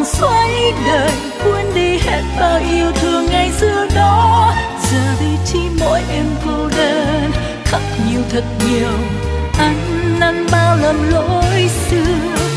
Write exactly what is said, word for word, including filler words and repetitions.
xoay đời, quên đi hết bao yêu thương ngày xưa đó. Giờ đây chỉ mỗi em cô đơn, khóc nhiều thật nhiều, ăn năn bao lầm lỗi xưa.